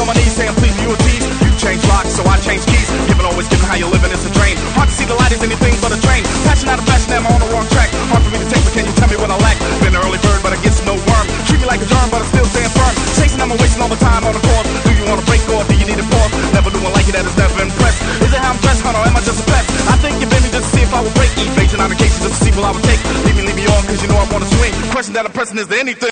on my knees saying please, you a tease. You change locks, so I change keys. Giving, always giving, how you living is a drain. Hard to see the light is anything but a drain. Passion out of fashion, am I on the wrong track? Hard for me to take, but can you tell me what I lack? Been an early bird, but I get no worm. Treat me like a germ, but I still stand firm. Chasing, I'm wasting all the time on the course. Do you want to break or do you need a pause? Never knew one like you that has never impressed. Is it how I'm dressed, or am I just a pest? I think you bit me just to see if I would break. Evasion on occasion just to see what I would take. Leave me on, cause you know I wanna swing. Question that I'm pressing, is there anything